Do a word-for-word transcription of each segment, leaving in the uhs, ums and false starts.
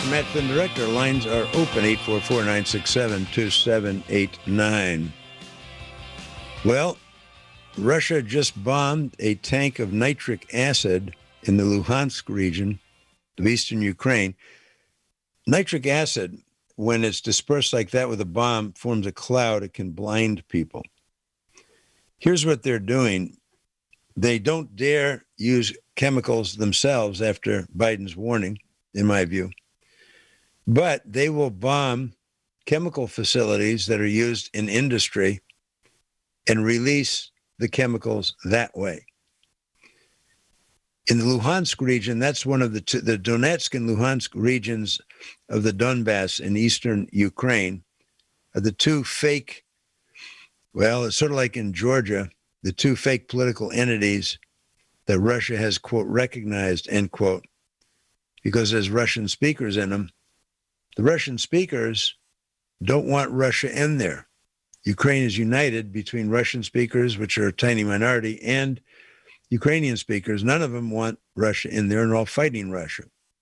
from Matt Flynn, Director. Lines are open, eight four four, nine six seven, two seven eight nine. Well, Russia just bombed a tank of nitric acid in the Luhansk region of eastern Ukraine. Nitric acid, when it's dispersed like that with a bomb, forms a cloud. It can blind people. Here's what they're doing. They don't dare use chemicals themselves after Biden's warning, in my view. But they will bomb chemical facilities that are used in industry and release the chemicals that way. In the Luhansk region, that's one of the two, the Donetsk and Luhansk regions of the Donbass in eastern Ukraine are the two fake, well, it's sort of like in Georgia, the two fake political entities that Russia has, quote, recognized, end quote, because there's Russian speakers in them. The Russian speakers don't want Russia in there. Ukraine is united between Russian speakers, which are a tiny minority, and Ukrainian speakers. None of them want Russia in there, and they're all fighting Russia.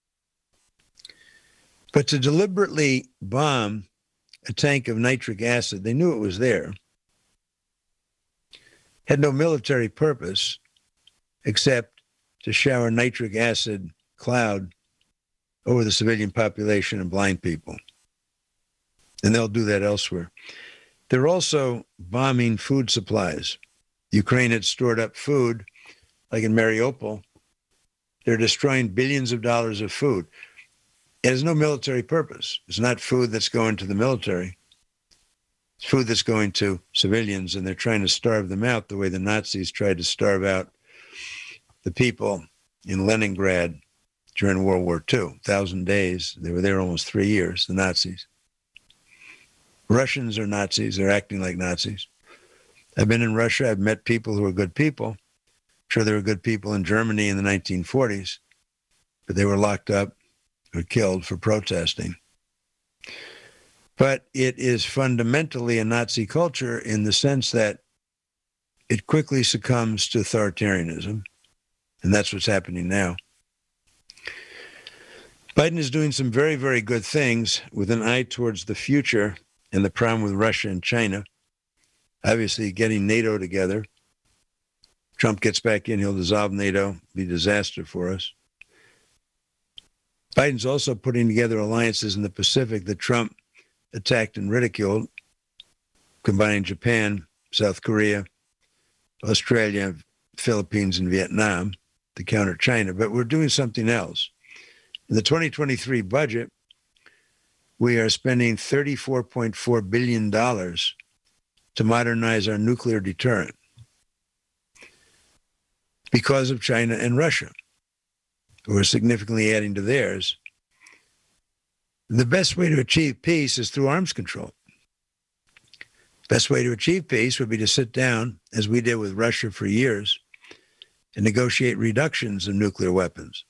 But to deliberately bomb a tank of nitric acid, they knew it was there, had no military purpose except to shower nitric acid cloud over the civilian population and blind people. And they'll do that elsewhere. They're also bombing food supplies. Ukraine had stored up food, like in Mariupol. They're destroying billions of dollars of food. It has no military purpose. It's not food that's going to the military. It's food that's going to civilians, and they're trying to starve them out the way the Nazis tried to starve out the people in Leningrad during World War Two. A thousand days. They were there almost three years, the Nazis. Russians are Nazis. They're acting like Nazis. I've been in Russia. I've met people who are good people. I'm sure there were good people in Germany in the nineteen forties, but they were locked up or killed for protesting. But it is fundamentally a Nazi culture in the sense that it quickly succumbs to authoritarianism, and that's what's happening now. Biden is doing some very, very good things with an eye towards the future and the problem with Russia and China. Obviously, getting NATO together. Trump gets back in, he'll dissolve NATO, be a disaster for us. Biden's also putting together alliances in the Pacific that Trump attacked and ridiculed, combining Japan, South Korea, Australia, Philippines, and Vietnam to counter China. But we're doing something else. In the twenty twenty-three budget, we are spending thirty-four point four billion dollars to modernize our nuclear deterrent because of China and Russia, who are significantly adding to theirs. The best way to achieve peace is through arms control. Best way to achieve peace would be to sit down, as we did with Russia for years, and negotiate reductions of nuclear weapons.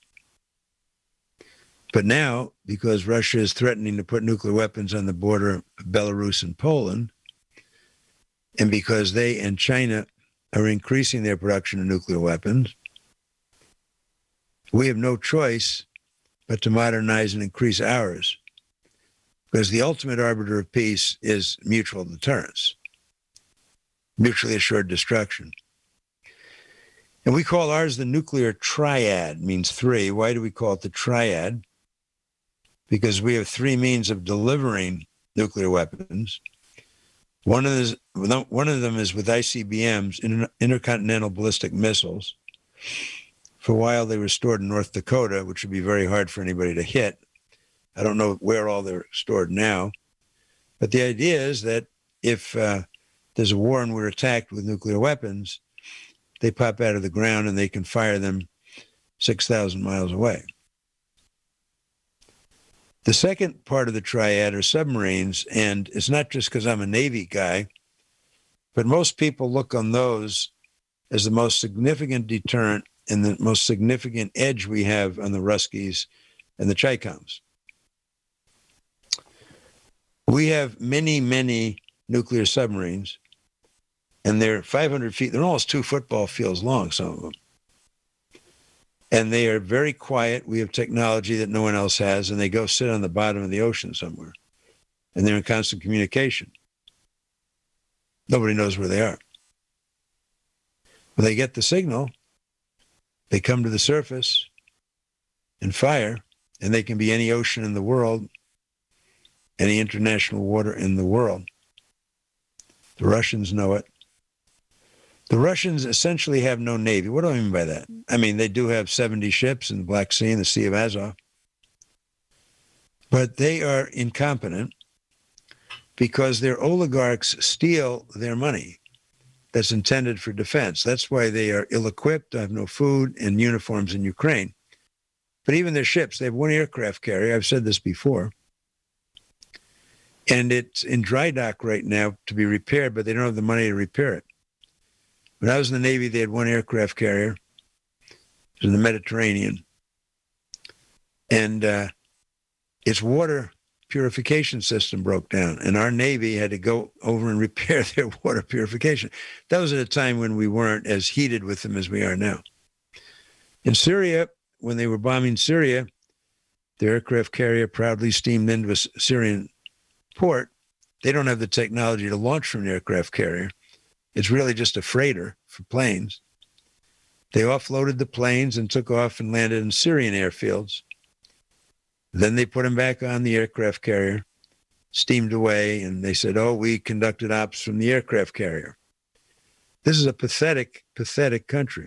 But now, because Russia is threatening to put nuclear weapons on the border of Belarus and Poland, and because they and China are increasing their production of nuclear weapons, we have no choice but to modernize and increase ours, because the ultimate arbiter of peace is mutual deterrence, mutually assured destruction. And we call ours the nuclear triad, means three. Why do we call it the triad? Because we have three means of delivering nuclear weapons. One of, this, one of them is with I C B Ms, intercontinental ballistic missiles. For a while, they were stored in North Dakota, which would be very hard for anybody to hit. I don't know where all they're stored now. But the idea is that if uh, there's a war and we're attacked with nuclear weapons, they pop out of the ground and they can fire them six thousand miles away. The second part of the triad are submarines, and it's not just because I'm a Navy guy, but most people look on those as the most significant deterrent and the most significant edge we have on the Ruskies and the Chikoms. We have many, many nuclear submarines, and they're five hundred feet. They're almost two football fields long, some of them. And they are very quiet. We have technology that no one else has, and they go sit on the bottom of the ocean somewhere. And they're in constant communication. Nobody knows where they are. When they get the signal, they come to the surface and fire, and they can be any ocean in the world, any international water in the world. The Russians know it. The Russians essentially have no navy. What do I mean by that? I mean, they do have seventy ships in the Black Sea and the Sea of Azov. But they are incompetent because their oligarchs steal their money that's intended for defense. That's why they are ill-equipped, have no food and uniforms in Ukraine. But even their ships, they have one aircraft carrier. I've said this before. And it's in dry dock right now to be repaired, but they don't have the money to repair it. When I was in the Navy, they had one aircraft carrier. It was in the Mediterranean. And uh, its water purification system broke down, and our Navy had to go over and repair their water purification. That was at a time when we weren't as heated with them as we are now. In Syria, when they were bombing Syria, the aircraft carrier proudly steamed into a Syrian port. They don't have the technology to launch from an aircraft carrier. It's really just a freighter for planes. They offloaded the planes and took off and landed in Syrian airfields. Then they put them back on the aircraft carrier, steamed away, and they said, oh, we conducted ops from the aircraft carrier. This is a pathetic, pathetic country.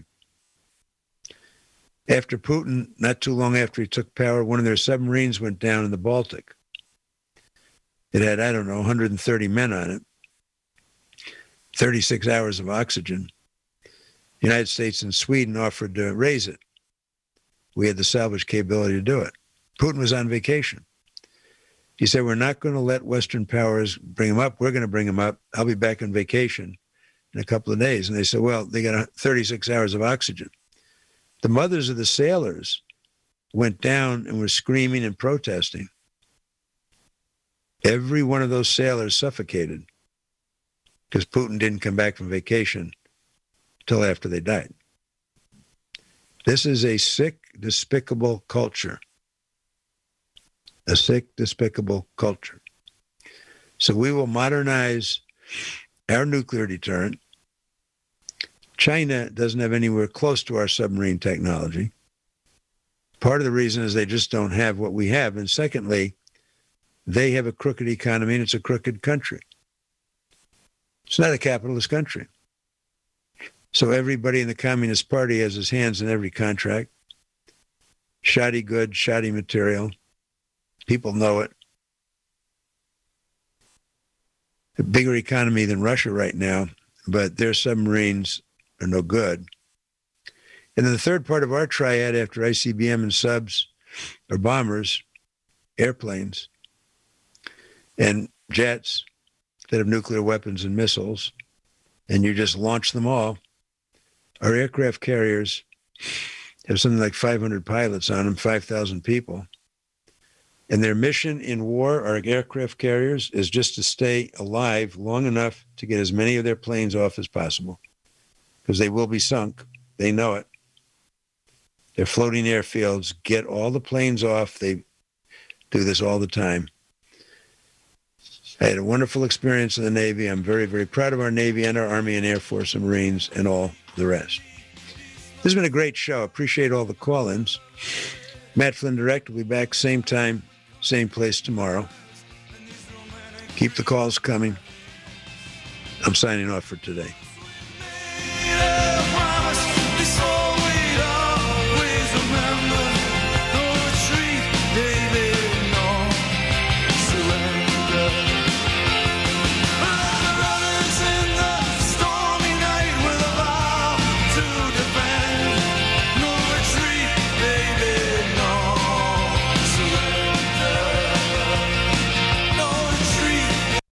After Putin, not too long after he took power, one of their submarines went down in the Baltic. It had, I don't know, one hundred thirty men on it, thirty-six hours of oxygen. The United States and Sweden offered to raise it. We had the salvage capability to do it. Putin was on vacation. He said, we're not going to let Western powers bring him up. We're going to bring him up. I'll be back on vacation in a couple of days. And they said, well, they got thirty-six hours of oxygen. The mothers of the sailors went down and were screaming and protesting. Every one of those sailors suffocated because Putin didn't come back from vacation till after they died. This is a sick, despicable culture. A sick, despicable culture. So we will modernize our nuclear deterrent. China doesn't have anywhere close to our submarine technology. Part of the reason is they just don't have what we have. And secondly, they have a crooked economy and it's a crooked country. It's not a capitalist country. So everybody in the Communist Party has his hands in every contract. Shoddy goods, shoddy material. People know it. A bigger economy than Russia right now, but their submarines are no good. And then the third part of our triad after I C B M and subs are bombers, airplanes, and jets that have nuclear weapons and missiles, and you just launch them all. Our aircraft carriers have something like five hundred pilots on them, five thousand people. And their mission in war, our aircraft carriers, is just to stay alive long enough to get as many of their planes off as possible, because they will be sunk. They know it. They're floating airfields. Get all the planes off. They do this all the time. I had a wonderful experience in the Navy. I'm very, very proud of our Navy and our Army and Air Force and Marines and all the rest. This has been a great show. Appreciate all the call-ins. Matt Flynn Direct will be back same time, same place tomorrow. Keep the calls coming. I'm signing off for today.